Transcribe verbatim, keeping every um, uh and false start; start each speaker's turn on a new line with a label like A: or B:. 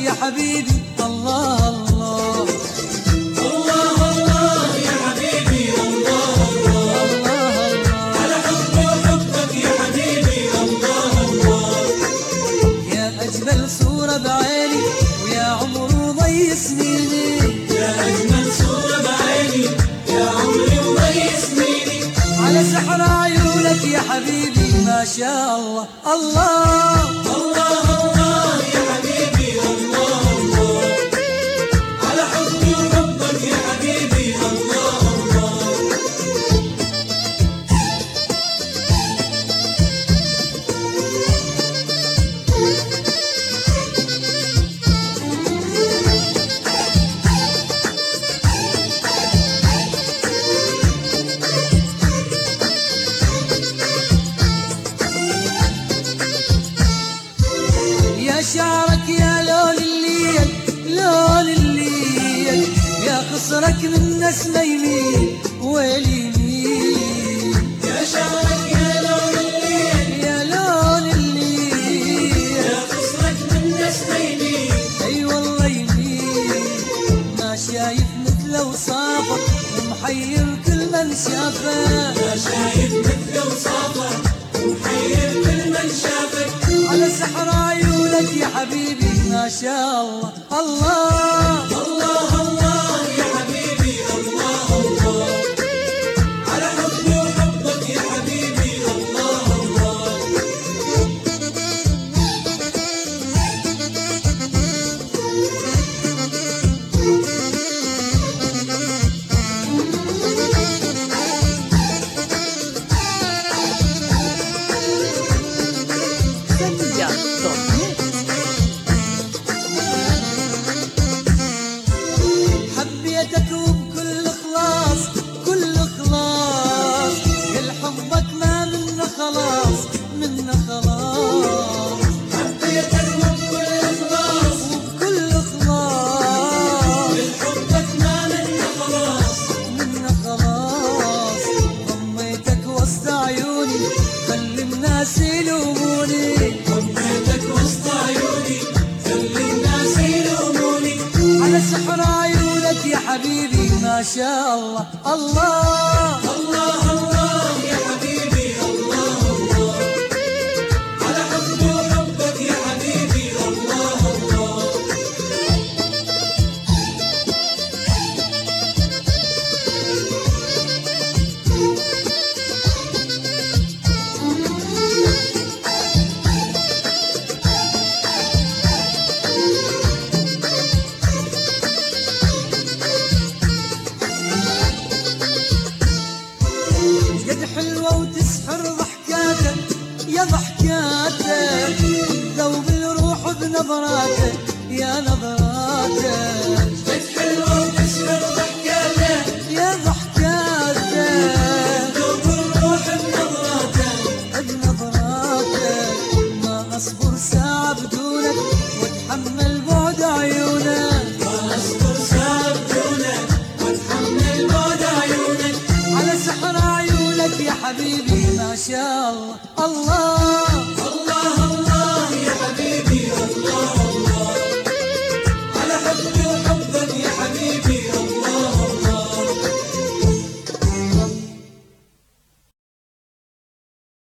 A: يا حبيبي الله الله
B: الله الله يا حبيبي الله الله على حبي وحبك يا حبيبي الله الله
A: يا أجمل صورة بعيني ويا عمر وضي سنيني
B: يا أجمل صورة بعيني يا عمري وضي سنيني
A: على سحر عيونك يا حبيبي ما شاء الله الله
B: الله الله يا حبيبي الله الله على حبي وحبك يا حبيبي الله الله
A: يا شعرك يا لون الليل لون الليل يا خصرك من نسمة يمين واليمين
B: يا شعرك يا لون الليل
A: يا لون الليل
B: يا خصرك من نسمة يمين
A: اي والله يمين ما شايف مثله وصافك ومحير كل من شافه
B: ما شايف مثل وصافك ومحير كل من شافك
A: على سحر عيونك يا حبيبي ما شاء الله الله
B: الله الله يا حبيبي الله الله على حبي وحبك يا حبيبي الله الله
A: حبيتك وبكل خلاص كل خلاص كل حبك ما منا خلاص منا خلاص
B: حبيتك وبكل إخلاص
A: وبكل خلاص
B: من حبك ما منا خلاص
A: منا خلاص ضميتك وسط عيوني خلي الناس يلوموني
B: حبيتك وسط عيوني خلي الناس يلوموني
A: على سحر عيونك يا حبيبي ما شاء الله الله
B: الله الله يا حبيبي الله الله على حبي وحبك يا حبيبي الله الله
A: قد حلوة وتسحر ضحكاتك يا ضحكاتك ذوب الروح بنظراتك يا نظراتك
B: قد حلوة وتسحر ضحكاتك
A: يا ضحكاتك
B: ذوب الروح بنظراتك
A: بنظراتك ما أصبر ساعة بدونك واتحمل